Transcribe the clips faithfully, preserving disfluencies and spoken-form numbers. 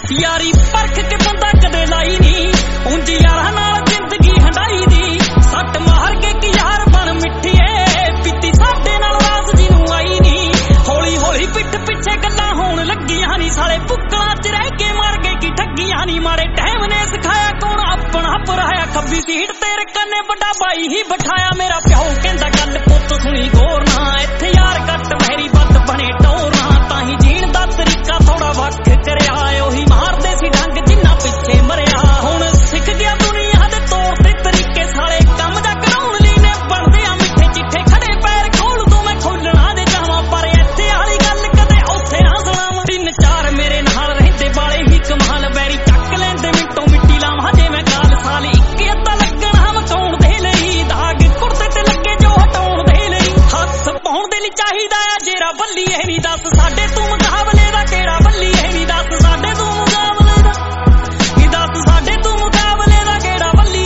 यारी परख के बंदा कदे लाई नी उंज यारा नाल जिंदगी हंडाई दी सट मार के कि यार बन मिठिए पीती साडे नाल रास जी नूं आई नी हौली हौली पिठ पिछे गल्लां होण लगियां नी साले पुक्कलां च रह के मर गए कि ठगियां नी मारे टाइम ने सिखाया कौन अपना पराया खब्बी सीट तेरे कन्ने बड़ा बाई ही बिठाया मेरा प्यो कहंदा गल पुੱਤ सुनी गौर ना इत्थे यार कट मेरी बद बने टोर ना ताही जीण दा तरीका थोड़ा वख करया ओही मारदे सी ढंग जिन्ना पिछे मरिया हुण सिख गया दुनिया दे तौर ते तरीके साले कम जा कराउण लई ने बनदे आ मिठे चिट्ठे खड़े पैर खोल दूं मैं खोलना दे जावां पर इत्थे वाली गल कदे उत्थे ना सुणावां तीन चार मेरे नाल रहिंदे वाले ही कमाल बैरी चक लैंदे मिंटों मिट्टी लावां जे मैं गाल साल इक्के अद्धा लगना मकाउण दे लई दाग कुर्ते ते लगे जो हटाउण दे लई हੱਥ पाउण दे लई चाहीदा आ जेरा बल्ली ए नहीं दस साडे तू मुकाबले दा केड़ा बल्ली ए नहीं दस साडे तू मुकाबले दा नी दस साडे तू मुकाबले दा केड़ा बल्ली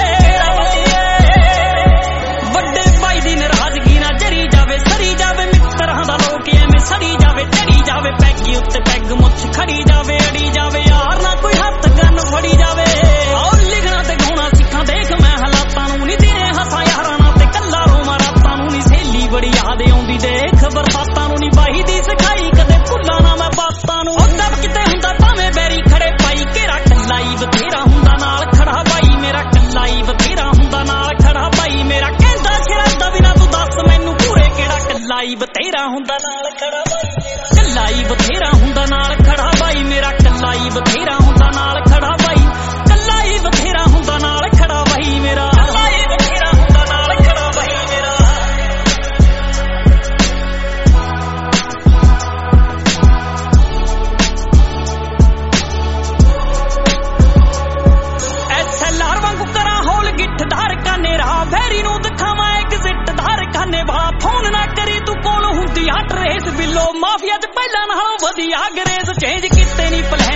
वड्डे भाई दी नाराजगी ना जरी जावे सरी जावे मित्तरां दा लोक एवें सड़ी जावे चढ़ी जावे पैगी उत्ते पैग मुੱਛ खड़ी जावे अड़ी जावे यार ना कोई हੱਥ गन फड़ी जावे और लिखना ते गाउणा सिखां देख मैं हालातां नूं नी दिने हसां यारां नाल ते कल्ला रोवां रातां नूं नी सहेली बड़ी याद आउंदी देख बरसातां नूं नी बाही दी सिखाई कदे भुल्ला ना मैं बातां नूं ओ दब किते हुंदा भावें बैरी खड़े पाई घेरा कल्लाई बथेरा हुंदा नाल खड़ा बाई मेरा कल्लाई बथेरा हुंदा नाल खड़ा बाई मेरा कहंदा शरादा बिना तू दस मैनू पूरे केड़ा कल्लाई बथेरा हुंदा नाल खड़ा बाई मेरा कल्लाई बथेरा हुंदा नाल खड़ा बाई मेरा कल्लाई बथेरा हुंदा नाल खड़ा बाई कल्लाई बथेरा हुंदा नाल खड़ा बाई मेरा कल्लाई बथेरा हुंदा नाल खड़ा बाई मेरा एसएलआर वांगू करा होल गिठ धार काने राह भैरी नूं दिखावां एग्जिट धार काने वा फोन ना करी तू कोल हुंदी हट रेस बिलो माफिया च पहला नालों वधिया अंग्रेज चेंज किते नहीं